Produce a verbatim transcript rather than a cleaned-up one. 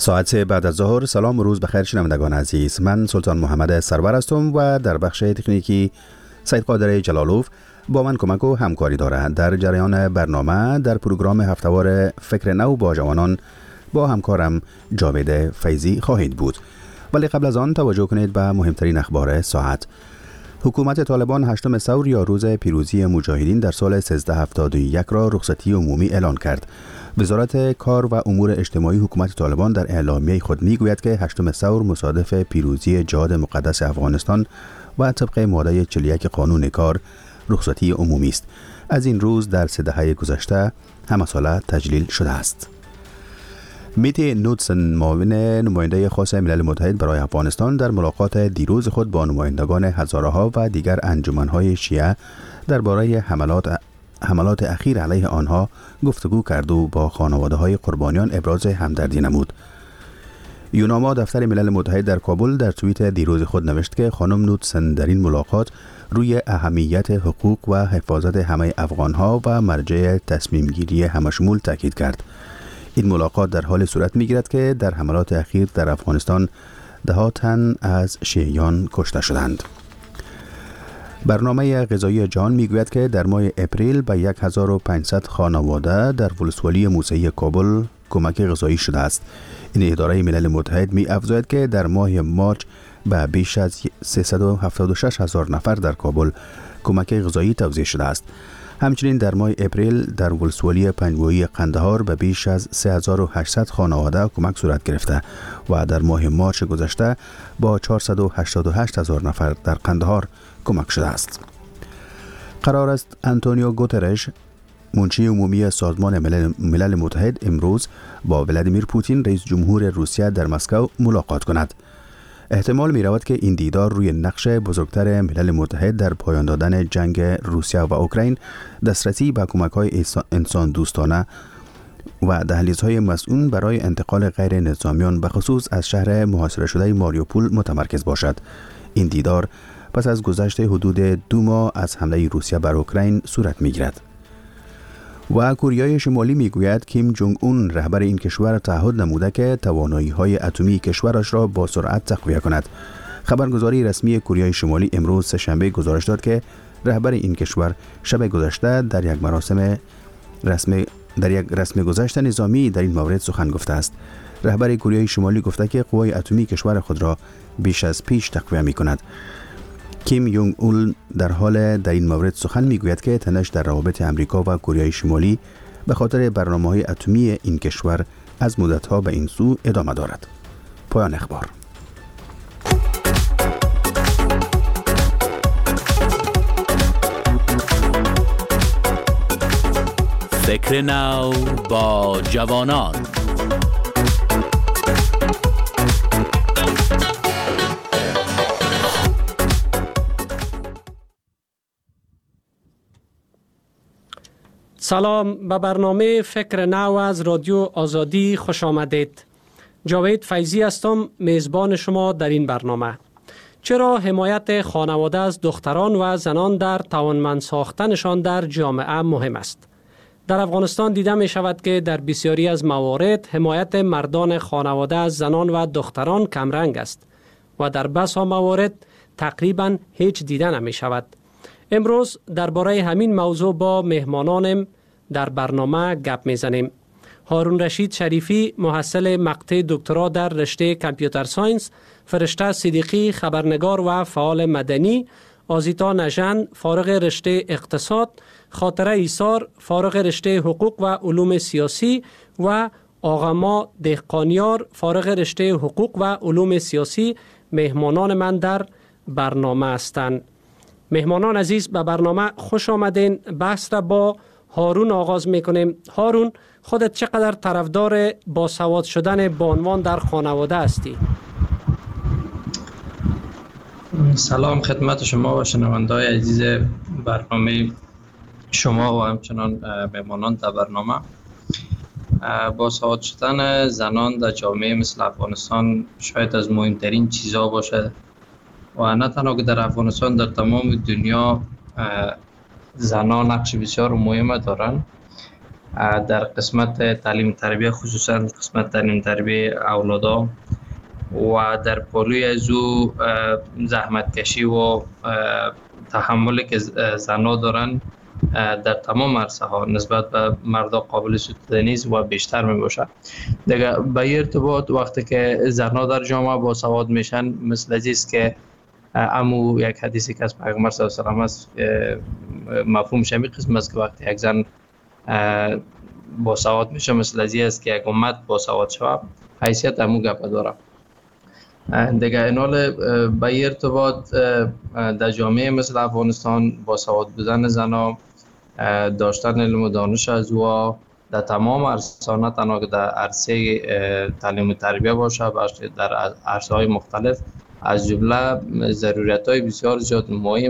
ساعت سه بعد از ظهر. سلام و روز بخیر شنوندگان عزیز. من سلطان محمد سرور هستم و در بخش تکنیکی سید قادر جلالوف با من کمک و همکاری دارد. در جریان برنامه در پروگرام هفتهوار فکر نو با جوانان با همکارم جاوید فیضی خواهید بود. ولی قبل از آن توجه کنید به مهمترین اخبار ساعت. حکومت طالبان هشتم ثور یا روز پیروزی مجاهدین در سال سیزده هفتاد و یک را رخصتی عمومی اعلان کرد. وزارت کار و امور اجتماعی حکومت طالبان در اعلامیه خود میگوید که هشتم ثور مصادف پیروزی جهاد مقدس افغانستان و طبق ماده چهل و یک قانون کار رخصتی عمومی است. از این روز در سه دهه گذشته همه ساله تجلیل شده است. میتی نودسن، معاون نماینده خاص ملل متحد برای افغانستان، در ملاقات دیروز خود با نمایندگان هزاره‌ها و دیگر انجمن‌های شیعه درباره حملات حملات اخیر علیه آنها گفتگو کرد و با خانواده‌های قربانیان ابراز همدردی نمود. یوناما دفتر ملل متحد در کابل در توییت دیروز خود نوشت که خانم نودسن در این ملاقات روی اهمیت حقوق و حفاظت همه افغان‌ها و مرجع تصمیم گیری همشمول تاکید کرد. این ملاقات در حال صورت می‌گیرد که در حملات اخیر در افغانستان ده ها تن از شیعیان کشته شدند. برنامه غذایی جهان میگوید که در ماه اپریل به هزار و پانصد خانواده در ولسوالی موسعی کابل کمک غذایی شده است. این اداره ملل متحد می افزاید که در ماه مارچ به بیش از سیصد و هفتاد و شش هزار نفر در کابل کمک غذایی توزیع شده است. همچنین در ماه اپریل در ولسوالی پنجگویی قندهار به بیش از سه هزار و هشتصد خانواده کمک صورت گرفته و در ماه مارچ گذشته با چهارصد و هشتاد و هشت هزار نفر در قندهار کمک شده است. قرار است آنتونیو گوترش، منشی عمومی سازمان ملل, ملل متحد، امروز با ولادیمیر پوتین رئیس جمهور روسیه در مسکو ملاقات کند. احتمال می رود که این دیدار روی نقش بزرگتر ملل متحد در پایان دادن جنگ روسیه و اوکراین، دسترسی به کمک‌های انسان دوستانه و دهلیزهای مسئول برای انتقال غیر نظامیان به خصوص از شهر محاصره شده ماریوپول متمرکز باشد. این دیدار پس از گذشت حدود دو ماه از حمله روسیه بر اوکراین صورت می‌گیرد. و کره شمالی میگوید کیم جونگ اون، رهبر این کشور، تعهد نموده که توانایی‌های اتمی کشورش را با سرعت تقویت کند. خبرگزاری رسمی کره شمالی امروز سه‌شنبه گزارش داد که رهبر این کشور شب گذشته در یک مراسم رسمی در یک رسم گذشت نظامی در این مورد سخن گفته است. رهبر کره شمالی گفته که قوای اتمی کشور خود را بیش از پیش تقویت می‌کند. کیم یونگ اول در حال در این مورد سخن میگوید که تنش در روابط امریکا و کره شمالی به خاطر برنامه‌های اتمی این کشور از مدت‌ها به این سو ادامه دارد. پایان اخبار. فکر نو با جوانان. سلام، به برنامه فکر نو از رادیو آزادی خوش آمدید. جاوید فیضی هستم، میزبان شما در این برنامه. چرا حمایت خانواده از دختران و زنان در توانمند ساختنشان در جامعه مهم است؟ در افغانستان دیده می شود که در بسیاری از موارد حمایت مردان خانواده از زنان و دختران کمرنگ است و در بسا موارد تقریبا هیچ دیده نمی شود. امروز درباره همین موضوع با مهمانانم در برنامه گپ میزنیم. هارون رشید شریفی، محصل مقطع دکترا در رشته کامپیوتر ساینس، فرشته صدیقی، خبرنگار و فعال مدنی، آزیتا نژند، فارغ رشته اقتصاد، خاطره ایسار، فارغ رشته حقوق و علوم سیاسی و آقاما دهقانیار، فارغ رشته حقوق و علوم سیاسی مهمانان من در برنامه هستند. مهمانان عزیز، به برنامه خوش آمدین. بحث را با هارون آغاز میکنیم. هارون، خودت چقدر طرفدار باسواد شدن بانوان در خانواده هستی؟ سلام خدمت شما و شنونده‌های عزیز برنامه شما و همچنان مهمانان در برنامه. باسواد شدن زنان در جامعه مثل افغانستان شاید از مهمترین چیزها باشه و نه تنها که در افغانستان، در تمام دنیا زنان نقش بسیار مهم دارند. در قسمت تعلیم تربیه، خصوصا قسمت تعلیم تربیه اولادا و در پالوی از او زحمت کشی و تحملی که زنها دارن در تمام عرصه ها نسبت به مردا قابل ستیزه نیست و بیشتر می باشه. دیگه به این ارتباط وقتی که زنها در جامعه با سواد میشن، مثل است که امو یک حدیثی که از پیغمبر صلی الله علیه و آله است، مفهوم شمی قسم است که وقتی یک زن با سواد میشه، مثل است که یک امت با سواد شود، حیثیت امو گپ داره. دیگه اینال به این ارتباط در جامعه مثل افغانستان با سواد بودن زنها، داشتن علم و دانش از او در تمام عرصه، نه تنها در عرصه تعلیم و تربیه باشه، در عرصه های مختلف، از جمله ضرورت های بسیار زیاد مهم